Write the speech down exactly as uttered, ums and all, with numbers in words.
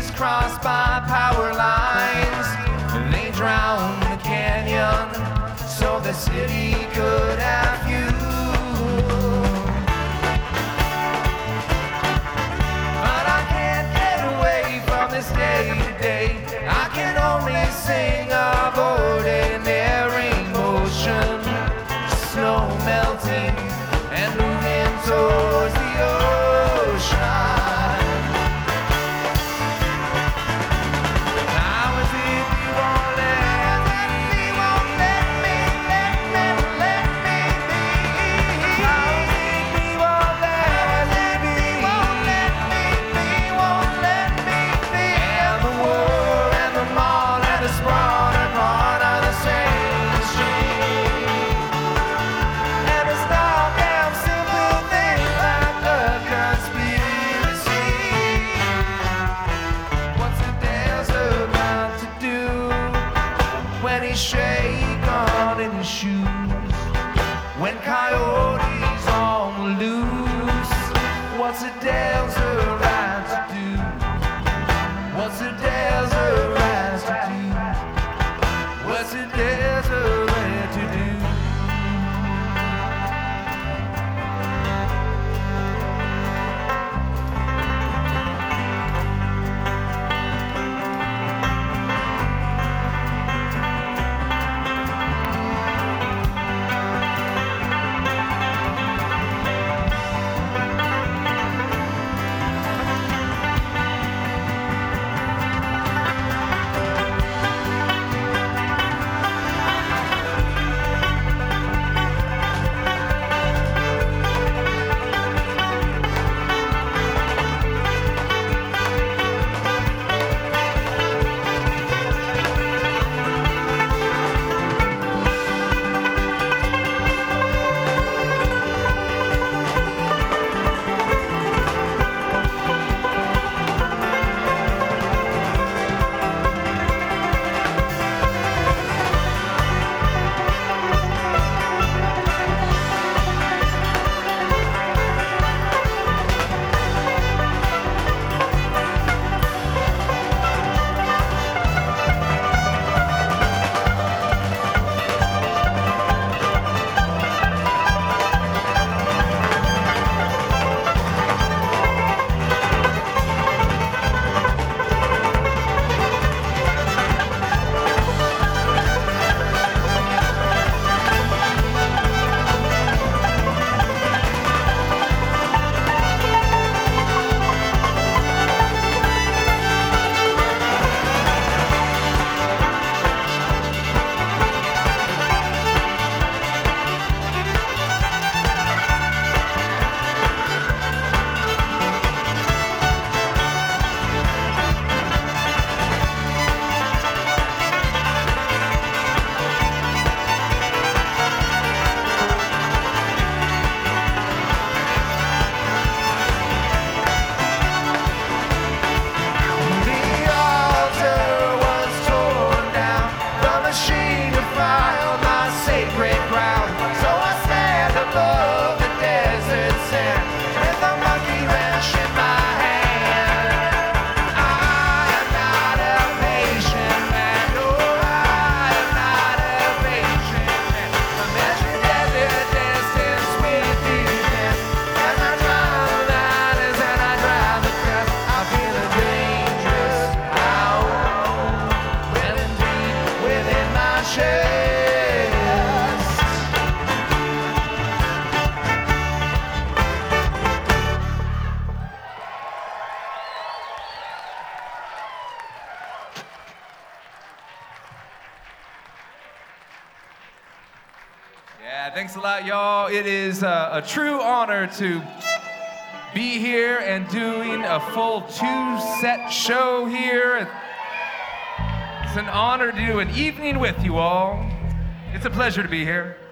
streets crossed by power lines. They drowned the canyon so the city could have you. But I can't get away from this day to day. I can only sing of ordinary motion, snow melting and moving towards the ocean. How is it you won't let me, won't let me, let me, let me be? How is it you won't let me, won't let me be, won't let me be? And the war and the mall and the sprawl are part of the same machine. And it's not damn simple things like a conspiracy. What's the desert got to do when he's shaken in his shoes? When coyotes on the loose, what's the desert got to do? What's the desert got to do? What's the desert got to do? Yeah, thanks a lot, y'all. It is uh, a true honor to be here and doing a full two-set show here. It's an honor to do an evening with you all. It's a pleasure to be here.